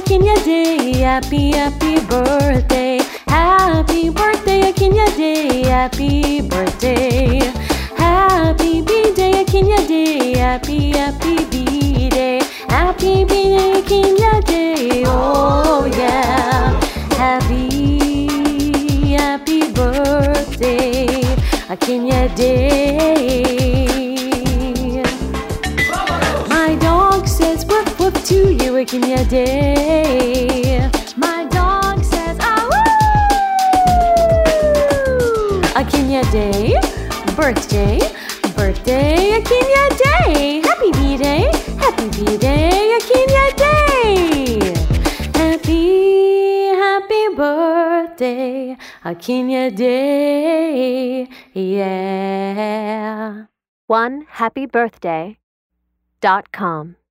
Kenya Day. Happy, happy birthday. Happy birthday, Kenya Day. Happy birthday. Happy B-Day, Kenya Day. Happy, happy B-Day. Happy B-Day, Kenya Day. Oh yeah. Happy, happy birthday, Kenya Day. My dog says woof woof to you, Kenya Day. My dog says ah woo. Kenya Day, birthday, birthday, Kenya Day. Happy B-Day, happy B-Day, Kenya Day. Happy, happy birthday, Kenya Day. Yeah. OneHappyBirthday.com